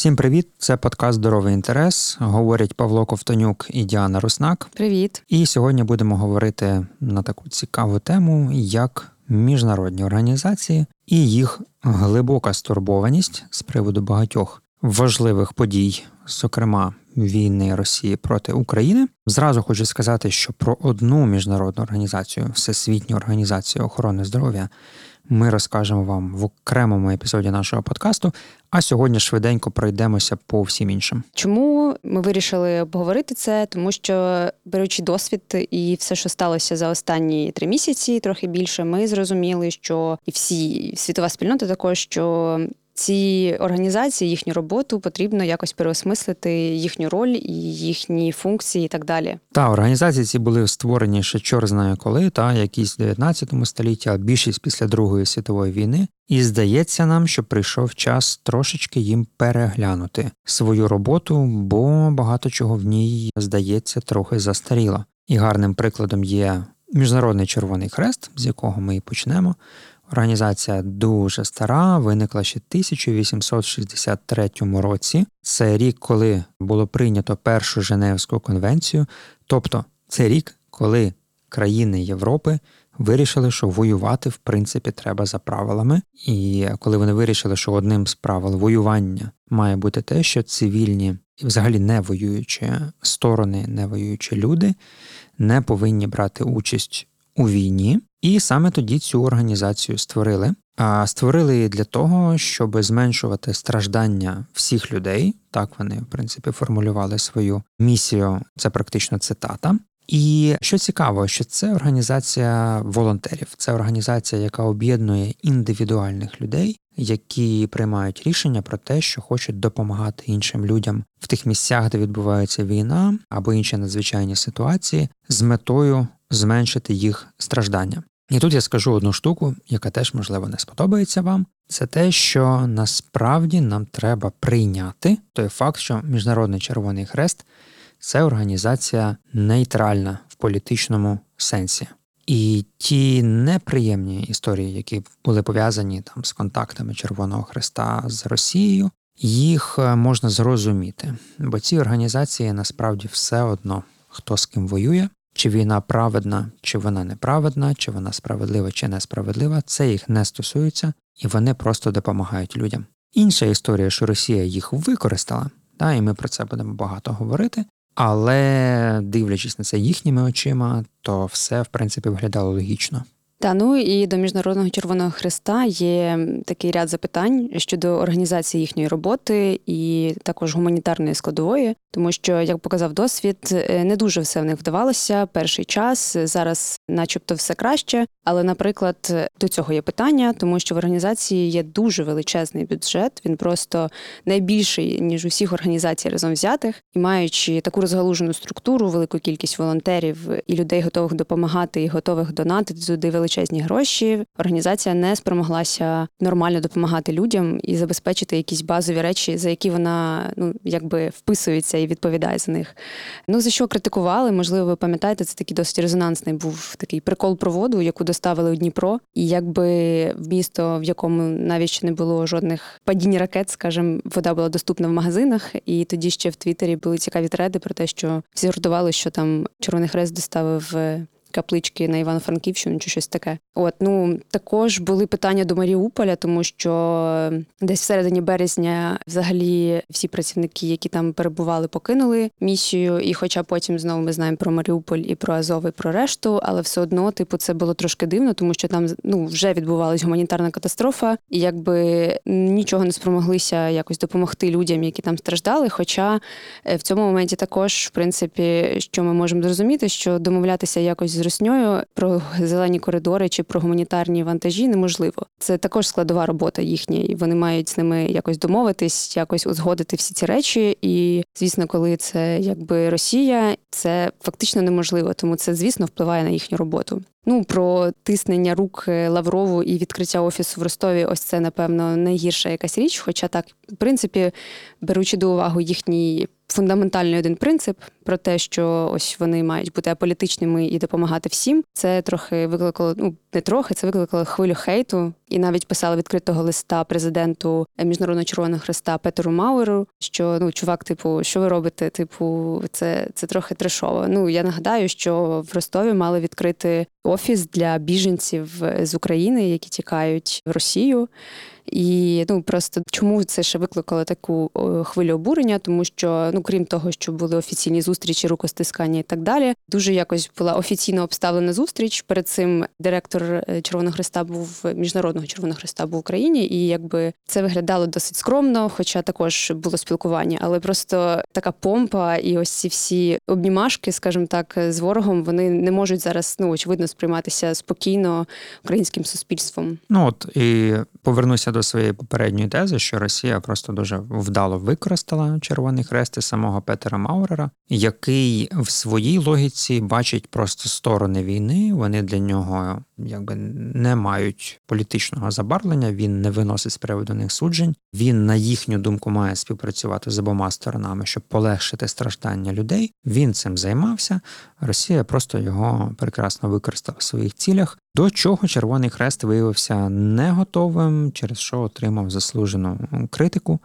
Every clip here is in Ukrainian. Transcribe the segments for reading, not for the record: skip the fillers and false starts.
Всім привіт! Це подкаст «Здоровий інтерес». Говорять Павло Ковтонюк і Діана Руснак. Привіт! І сьогодні будемо говорити на таку цікаву тему, як міжнародні організації і їх глибока стурбованість з приводу багатьох важливих подій, зокрема війни Росії проти України. Зразу хочу сказати, що про одну міжнародну організацію, Всесвітню організацію охорони здоров'я, ми розкажемо вам в окремому епізоді нашого подкасту, а сьогодні швиденько пройдемося по всім іншим. Чому ми вирішили обговорити це? Тому що, беручи досвід і все, що сталося за останні 3 місяці, трохи більше, ми зрозуміли, що і всі світова спільнота також, що ці організації, їхню роботу потрібно якось переосмислити, їхню роль і їхні функції і так далі. Та, організації ці були створені ще чор знає коли, якісь в 19 столітті, а більшість після Другої світової війни. І здається нам, що прийшов час трошечки їм переглянути свою роботу, бо багато чого в ній, здається, трохи застаріло. І гарним прикладом є Міжнародний Червоний Хрест, з якого ми і почнемо. Організація дуже стара, виникла ще в 1863 році. Це рік, коли було прийнято Першу Женевську конвенцію. Тобто це рік, коли країни Європи вирішили, що воювати, в принципі, треба за правилами. І коли вони вирішили, що одним з правил воювання має бути те, що цивільні і взагалі не воюючі сторони, не воюючі люди не повинні брати участь у війні. І саме тоді цю організацію створили. А створили її для того, щоб зменшувати страждання всіх людей. Так вони, в принципі, формулювали свою місію. Це практично цитата. І що цікаво, що це організація волонтерів. Це організація, яка об'єднує індивідуальних людей, які приймають рішення про те, що хочуть допомагати іншим людям в тих місцях, де відбувається війна або інші надзвичайні ситуації, з метою зменшити їх страждання. І тут я скажу одну штуку, яка теж, можливо, не сподобається вам. Це те, що насправді нам треба прийняти той факт, що Міжнародний Червоний Хрест – це організація нейтральна в політичному сенсі. І ті неприємні історії, які були пов'язані там з контактами Червоного Хреста з Росією, їх можна зрозуміти. Бо ці організації насправді все одно, хто з ким воює, чи війна праведна, чи вона неправедна, чи вона справедлива, чи несправедлива, це їх не стосується, і вони просто допомагають людям. Інша історія, що Росія їх використала, і ми про це будемо багато говорити, але дивлячись на це їхніми очима, то все, в принципі, виглядало логічно. І до Міжнародного Червоного Хреста є такий ряд запитань щодо організації їхньої роботи і також гуманітарної складової, тому що, як показав досвід, не дуже все в них вдавалося перший час, зараз начебто все краще, але, наприклад, до цього є питання, тому що в організації є дуже величезний бюджет, він просто найбільший, ніж у всіх організацій разом взятих, і маючи таку розгалужену структуру, велику кількість волонтерів і людей, готових допомагати і готових донатити туди величезні гроші, організація не спромоглася нормально допомагати людям і забезпечити якісь базові речі, за які вона, вписується і відповідає за них. За що критикували, можливо, ви пам'ятаєте, це такий досить резонансний був такий прикол про воду, яку доставили у Дніпро, і якби в місто, в якому навіть ще не було жодних падінь ракет, скажімо, вода була доступна в магазинах, і тоді ще в Твіттері були цікаві треди про те, що всі жартували, що там Червоний Хрест доставив каплички на Івано-Франківщину чи щось таке. Також були питання до Маріуполя, тому що десь всередині березня взагалі всі працівники, які там перебували, покинули місію, і хоча потім знову ми знаємо про Маріуполь і про Азов, і про решту, але все одно, це було трошки дивно, тому що там, вже відбувалась гуманітарна катастрофа, і якби нічого не спромоглися якось допомогти людям, які там страждали, хоча в цьому моменті також, в принципі, що ми можемо зрозуміти, що домовлятися якось з Роснею про зелені коридори чи про гуманітарні вантажі неможливо. Це також складова робота їхня, і вони мають з ними якось домовитись, якось узгодити всі ці речі. І, звісно, коли це якби Росія, це фактично неможливо, тому це, звісно, впливає на їхню роботу. Про тиснення рук Лаврову і відкриття офісу в Ростові, ось це, напевно, найгірша якась річ, хоча так, в принципі, беручи до уваги їхній фундаментальний один принцип про те, що ось вони мають бути аполітичними і допомагати всім, це трохи викликало, це викликало хвилю хейту. І навіть писали відкритого листа президенту Міжнародного Червоного Хреста Петеру Мауеру, що чувак, що ви робите? Це трохи трешово. Я нагадаю, що в Ростові мали відкрити офіс для біженців з України, які тікають в Росію. І просто чому це ще викликало таку хвилю обурення, тому що, крім того, що були офіційні зустрічі, рукостискання і так далі, дуже якось була офіційно обставлена зустріч. Перед цим директор Червоного Хреста Міжнародного Червоного Хреста був в Україні, і якби це виглядало досить скромно, хоча також було спілкування, але просто така помпа і ось ці всі обнімашки, скажімо так, з ворогом, вони не можуть зараз, очевидно, сприйматися спокійно українським суспільством. І повернуся до своєї попередньої тези, що Росія просто дуже вдало використала Червоний Хрест і самого Петера Маурера, який в своїй логіці бачить просто сторони війни, вони для нього не мають політичного забарвлення, він не виносить з приводу них суджень, він, на їхню думку, має співпрацювати з обома сторонами, щоб полегшити страждання людей. Він цим займався, Росія просто його прекрасно використала в своїх цілях, до чого Червоний Хрест виявився не готовим, через що отримав заслужену критику.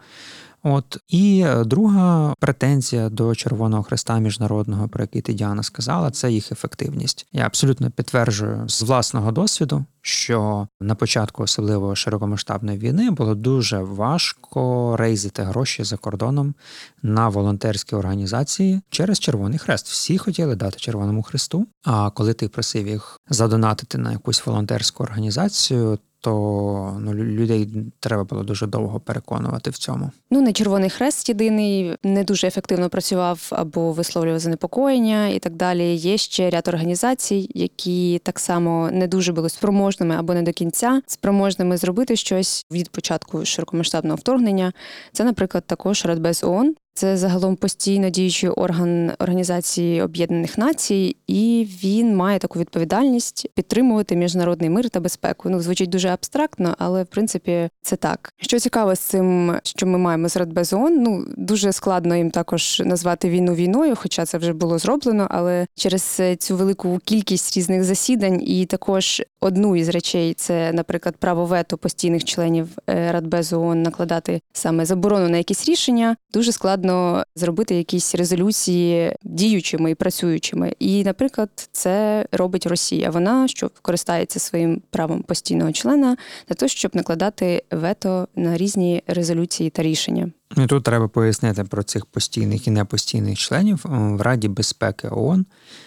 І друга претензія до Червоного Хреста міжнародного, про який ти, Діана, сказала, це їх ефективність. Я абсолютно підтверджую з власного досвіду, що на початку особливо широкомасштабної війни було дуже важко рейзити гроші за кордоном на волонтерські організації через Червоний Хрест. Всі хотіли дати Червоному Хресту, а коли ти просив їх задонатити на якусь волонтерську організацію, то людей треба було дуже довго переконувати в цьому. Не Червоний Хрест єдиний не дуже ефективно працював або висловлював занепокоєння і так далі. Є ще ряд організацій, які так само не дуже були спроможними або не до кінця спроможними зробити щось від початку широкомасштабного вторгнення. Це, наприклад, також Радбез ООН. Це загалом постійно діючий орган Організації Об'єднаних Націй, і він має таку відповідальність підтримувати міжнародний мир та безпеку. Звучить дуже абстрактно, але в принципі це так. Що цікаво з цим, що ми маємо з Радбез ООН, дуже складно їм також назвати війну війною, хоча це вже було зроблено, але через цю велику кількість різних засідань і також одну із речей – це, наприклад, право вето постійних членів Радбез ООН накладати саме заборону на якісь рішення, дуже складно зробити якісь резолюції діючими і працюючими. І, наприклад, це робить Росія. Вона, що користається своїм правом постійного члена для того, щоб накладати вето на різні резолюції та рішення. І тут треба пояснити про цих постійних і непостійних членів. В Раді безпеки ООН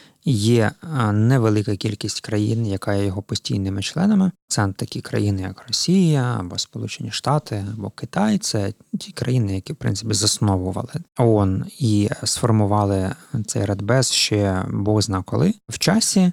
є невелика кількість країн, яка є його постійними членами. Це такі країни, як Росія, або Сполучені Штати, або Китай. Це ті країни, які, в принципі, засновували ООН і сформували цей Радбез ще бог зна коли в часі.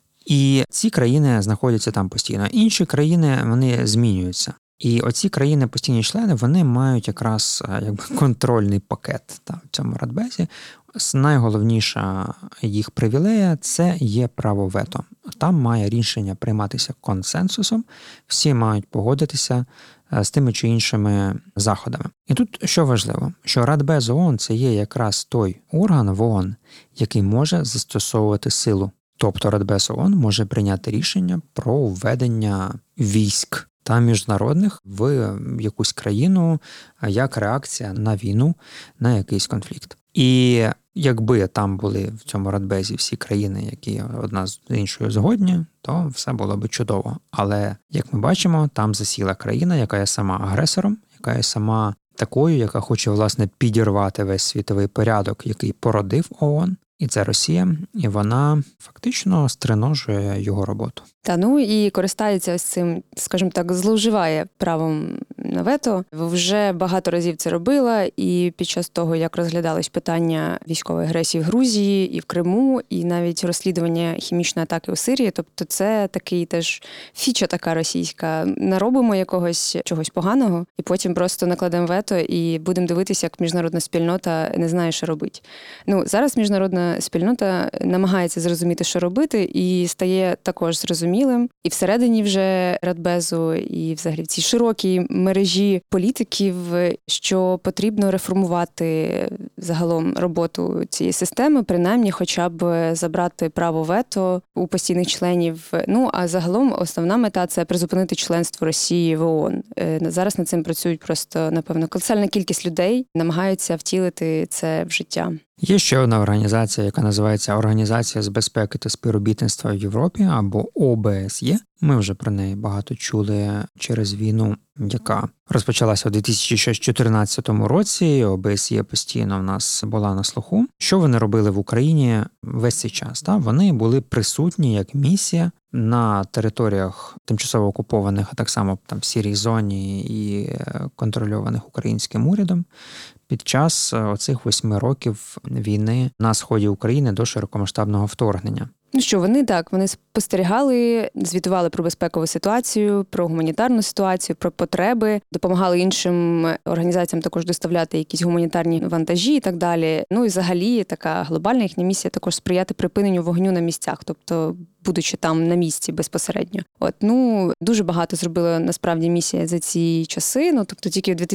І ці країни знаходяться там постійно. Інші країни, вони змінюються. І оці країни, постійні члени, вони мають якраз контрольний пакет в цьому Радбезі. Найголовніша їх привілея – це є право вето. Там має рішення прийматися консенсусом, всі мають погодитися з тими чи іншими заходами. І тут що важливо, що Радбез ООН – це є якраз той орган в ООН, який може застосовувати силу. Тобто Радбез ООН може прийняти рішення про введення військ та міжнародних в якусь країну як реакція на війну, на якийсь конфлікт. І якби там були в цьому Радбезі всі країни, які одна з іншою згодні, то все було би чудово. Але, як ми бачимо, там засіла країна, яка є сама агресором, яка є сама такою, яка хоче, власне, підірвати весь світовий порядок, який породив ООН. І це Росія, і вона фактично стриножує його роботу. І користається ось цим, скажімо так, зловживає правом на вето. Вже багато разів це робила, і під час того, як розглядались питання військової агресії в Грузії і в Криму, і навіть розслідування хімічної атаки у Сирії, тобто це такий теж фіча така російська. Наробимо якогось чогось поганого, і потім просто накладемо вето, і будемо дивитися, як міжнародна спільнота не знає, що робити. Зараз міжнародна спільнота намагається зрозуміти, що робити, і стає також зрозуміло, зрозумілим. І всередині вже Радбезу, і взагалі в цій широкій мережі політиків, що потрібно реформувати загалом роботу цієї системи, принаймні хоча б забрати право вето у постійних членів. Ну, а загалом основна мета – це призупинити членство Росії в ООН. Зараз над цим працюють просто, напевно, колосальна кількість людей, намагаються втілити це в життя. Є ще одна організація, яка називається Організація з безпеки та співробітництва в Європі, або ОБСЄ. Ми вже про неї багато чули через війну, яка розпочалася у 2014 році. ОБСЄ постійно в нас була на слуху. Що вони робили в Україні весь цей час? Вони були присутні як місія на територіях тимчасово окупованих, а так само там в сірій зоні і контрольованих українським урядом під час оцих 8 років війни на сході України до широкомасштабного вторгнення. Ну що, вони спостерігали, звітували про безпекову ситуацію, про гуманітарну ситуацію, про потреби, допомагали іншим організаціям також доставляти якісь гуманітарні вантажі і так далі. Ну і взагалі така глобальна їхня місія також сприяти припиненню вогню на місцях, тобто будучи там на місці безпосередньо. Дуже багато зробила насправді місія за ці часи. Тобто тільки в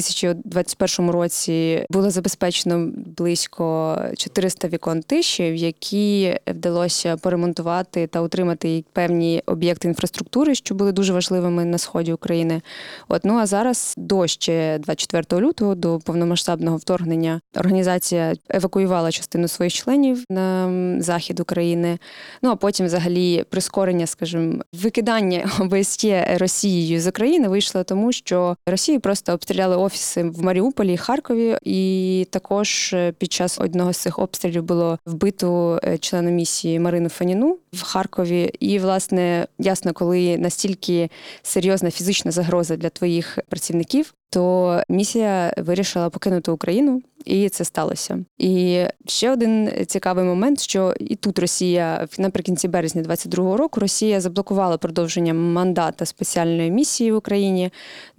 2021 році було забезпечено близько 400 вікон тиші, в які вдалося поремонтувати та утримати певні об'єкти інфраструктури, що були дуже важливими на сході України. А зараз до ще 24 лютого, до повномасштабного вторгнення, організація евакуювала частину своїх членів на захід України. А потім взагалі прискорення, скажімо, викидання ОБСЄ Росією з України вийшло тому, що Росії просто обстріляли офіси в Маріуполі і Харкові, і також під час одного з цих обстрілів було вбито члена місії Марину Фаніну в Харкові. І, власне, ясно, коли настільки серйозна фізична загроза для твоїх працівників, то місія вирішила покинути Україну, і це сталося. І ще один цікавий момент, що і тут Росія, наприкінці березня 22-го року, Росія заблокувала продовження мандата спеціальної місії в Україні.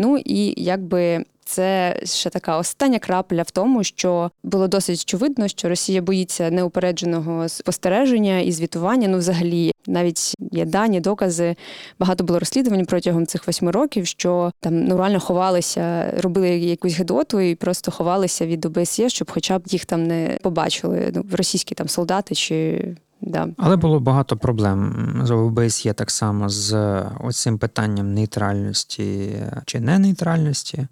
І якби це ще така остання крапля в тому, що було досить очевидно, що Росія боїться неупередженого спостереження і звітування. Взагалі, навіть є дані, докази. Багато було розслідувань протягом цих 8 років, що там реально ховалися, робили якусь гидоту і просто ховалися від ОБСЄ, щоб хоча б їх там не побачили російські там солдати чи... Да. Але було багато проблем з ОБСЄ так само з оцим питанням нейтральності чи ненейтральності.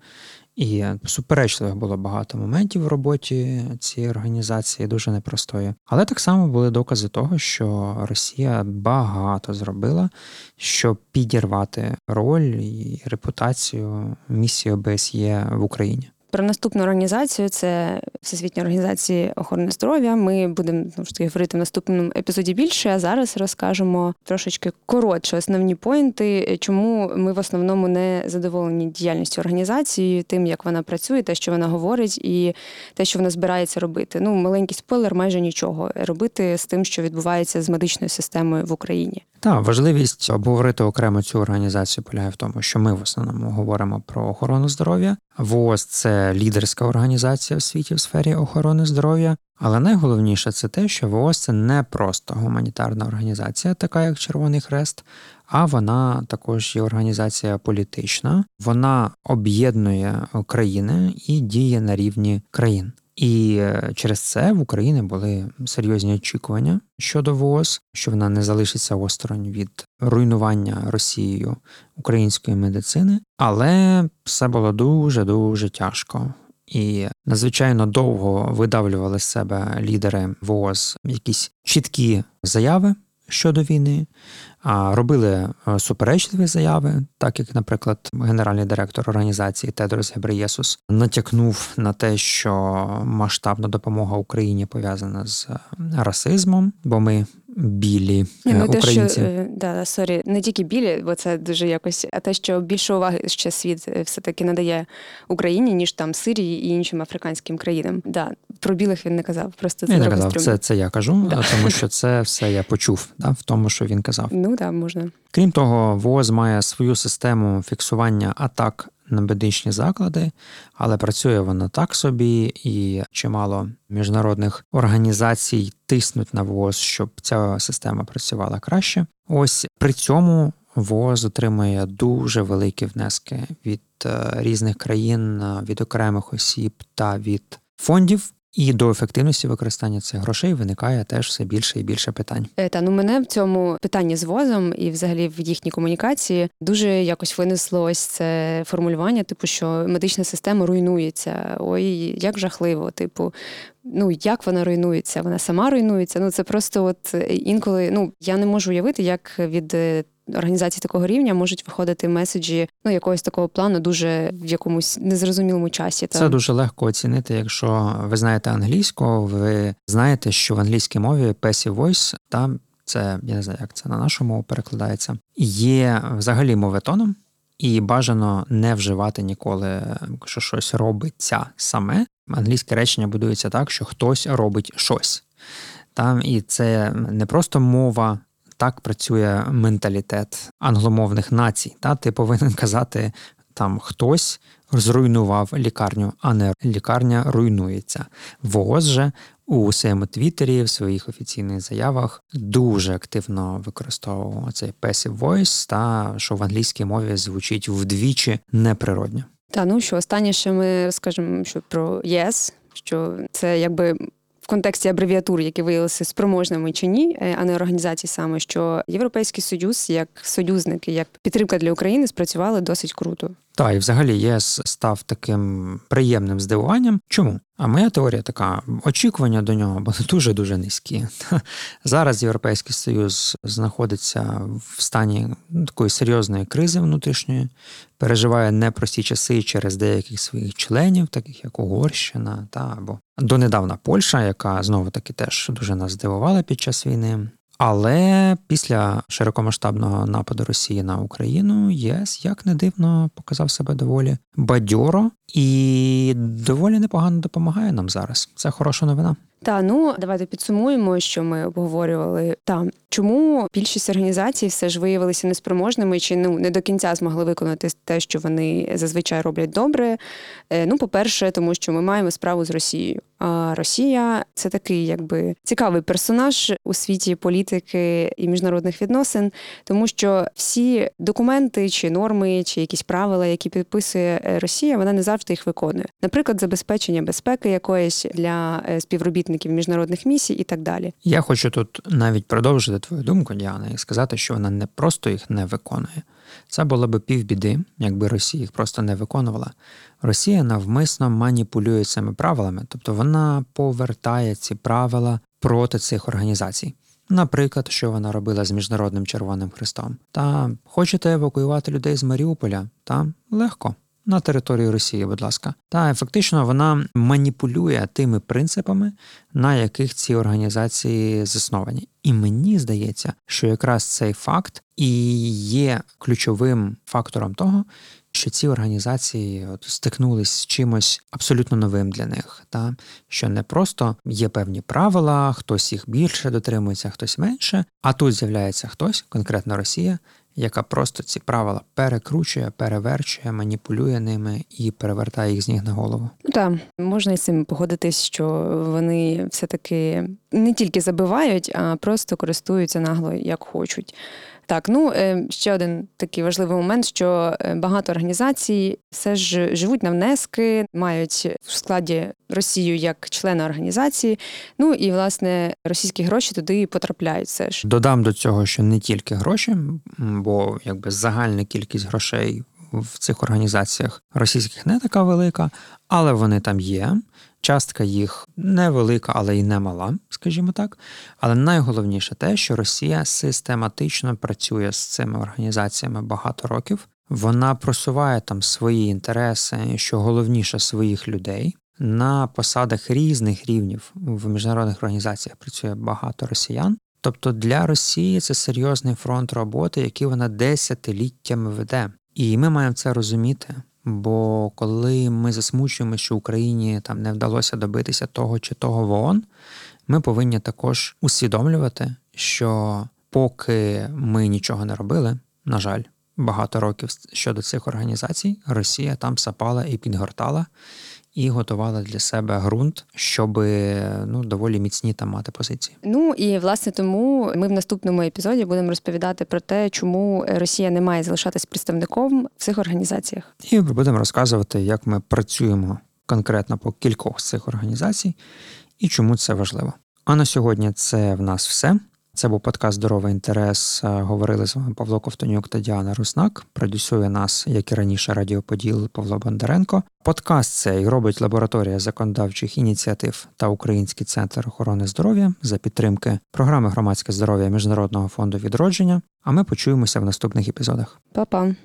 І суперечливих було багато моментів в роботі цієї організації, дуже непростої. Але так само були докази того, що Росія багато зробила, щоб підірвати роль і репутацію місії ОБСЄ в Україні. Про наступну організацію, це Всесвітня організація охорони здоров'я. Ми будемо говорити в наступному епізоді більше, а зараз розкажемо трошечки коротше основні поінти, чому ми в основному не задоволені діяльністю організації, тим, як вона працює, те, що вона говорить, і те, що вона збирається робити. Маленький спойлер, майже нічого робити з тим, що відбувається з медичною системою в Україні. Так, важливість обговорити окремо цю організацію полягає в тому, що ми в основному говоримо про охорону здоров'я. ВООЗ – це лідерська організація в світі в сфері охорони здоров'я. Але найголовніше – це те, що ВООЗ – це не просто гуманітарна організація, така як Червоний Хрест, а вона також є організація політична. Вона об'єднує країни і діє на рівні країн. І через це в Україні були серйозні очікування щодо ВООЗ, що вона не залишиться осторонь від руйнування Росією української медицини. Але все було дуже-дуже тяжко. І надзвичайно довго видавлювали з себе лідери ВООЗ якісь чіткі заяви щодо війни, робили суперечливі заяви, так як, наприклад, генеральний директор організації Тедрос Гебреєсус натякнув на те, що масштабна допомога Україні пов'язана з расизмом, бо ми білі українці. Не тільки білі, бо це дуже якось, а те, що більше уваги ще світ все-таки надає Україні, ніж там Сирії і іншим африканським країнам. Про білих він не казав, просто це не казав, це я кажу, тому що це все я почув в тому, що він казав. Можна. Крім того, ВООЗ має свою систему фіксування атак на медичні заклади, але працює вона так собі, і чимало міжнародних організацій тиснуть на ВООЗ, щоб ця система працювала краще. Ось при цьому ВООЗ отримує дуже великі внески від різних країн, від окремих осіб та від фондів. І до ефективності використання цих грошей виникає теж все більше і більше питань. Мене в цьому питанні з ВООЗом і взагалі в їхній комунікації дуже якось винесло ось це формулювання, що медична система руйнується. Ой, як жахливо, як вона руйнується? Вона сама руйнується. Це просто інколи, я не можу уявити, як від організації такого рівня можуть виходити меседжі, якогось такого плану дуже в якомусь незрозумілому часі. Це дуже легко оцінити, якщо ви знаєте англійську, ви знаєте, що в англійській мові passive voice, там це, я не знаю, як це на нашу мову перекладається, є взагалі моветоном, і бажано не вживати ніколи, що щось робиться саме. Англійське речення будується так, що хтось робить щось. І це не просто мова, так працює менталітет англомовних націй. Ти повинен казати, хтось зруйнував лікарню, а не лікарня руйнується. ВООЗ же у своєму твіттері, в своїх офіційних заявах дуже активно використовував цей passive voice, що в англійській мові звучить вдвічі неприродньо. Що останнє ще ми розкажемо про ЄС, що це якби в контексті абревіатур, які виявилися спроможними чи ні, а не організації саме, що Європейський Союз як союзник і як підтримка для України спрацювали досить круто. І взагалі ЄС став таким приємним здивуванням. Чому? А моя теорія така, очікування до нього були дуже-дуже низькі. Зараз Європейський Союз знаходиться в стані такої серйозної кризи внутрішньої, переживає непрості часи через деяких своїх членів, таких як Угорщина, або донедавна Польща, яка знову-таки теж дуже нас здивувала під час війни. Але після широкомасштабного нападу Росії на Україну ЄС, як не дивно, показав себе доволі бадьоро і доволі непогано допомагає нам зараз. Це хороша новина. Давайте підсумуємо, що ми обговорювали. Чому більшість організацій все ж виявилися неспроможними чи не до кінця змогли виконати те, що вони зазвичай роблять добре? По-перше, тому що ми маємо справу з Росією. А Росія – це такий цікавий персонаж у світі політики і міжнародних відносин, тому що всі документи чи норми, чи якісь правила, які підписує Росія, вона не завжди їх виконує. Наприклад, забезпечення безпеки якоїсь для співробітників міжнародних місій і так далі. Я хочу тут навіть продовжити твою думку, Діана, і сказати, що вона не просто їх не виконує. Це було би півбіди, якби Росія їх просто не виконувала. Росія навмисно маніпулює цими правилами, тобто вона повертає ці правила проти цих організацій. Наприклад, що вона робила з Міжнародним Червоним Хрестом. Хочете евакуювати людей з Маріуполя? Легко. На територію Росії, будь ласка. Фактично вона маніпулює тими принципами, на яких ці організації засновані. І мені здається, що якраз цей факт і є ключовим фактором того, що ці організації стикнулись з чимось абсолютно новим для них. Що не просто є певні правила, хтось їх більше дотримується, хтось менше, а тут з'являється хтось, конкретно Росія, яка просто ці правила перекручує, переверчує, маніпулює ними і перевертає їх з ніг на голову. Можна із цим погодитись, що вони все-таки не тільки забивають, а просто користуються нагло, як хочуть. Ще один такий важливий момент, що багато організацій все ж живуть на внески, мають в складі Росію як члена організації, і, власне, російські гроші туди потрапляють все ж. Додам до цього, що не тільки гроші, бо загальна кількість грошей в цих організаціях російських не така велика, але вони там є. Частка їх невелика, але й не мала, скажімо так. Але найголовніше те, що Росія систематично працює з цими організаціями багато років. Вона просуває там свої інтереси, що головніше своїх людей. На посадах різних рівнів в міжнародних організаціях працює багато росіян. Тобто для Росії це серйозний фронт роботи, який вона десятиліттями веде. І ми маємо це розуміти. Бо коли ми засмучуємо, що Україні не вдалося добитися того чи того в ООН, ми повинні також усвідомлювати, що поки ми нічого не робили, на жаль, багато років щодо цих організацій, Росія там сапала і підгортала, і готувала для себе ґрунт, щоб доволі міцні там мати позиції. Ну і власне тому ми в наступному епізоді будемо розповідати про те, чому Росія не має залишатись представником в цих організаціях. І будемо розказувати, як ми працюємо конкретно по кількох з цих організацій і чому це важливо. А на сьогодні це в нас все. Це був подкаст «Здоровий інтерес». Говорили з вами Павло Ковтонюк та Діана Руснак. Продюсує нас, як і раніше, Радіо Поділ Павло Бондаренко. Подкаст цей робить лабораторія законодавчих ініціатив та Український центр охорони здоров'я за підтримки програми «Громадське здоров'я» Міжнародного фонду відродження. А ми почуємося в наступних епізодах. Па-па!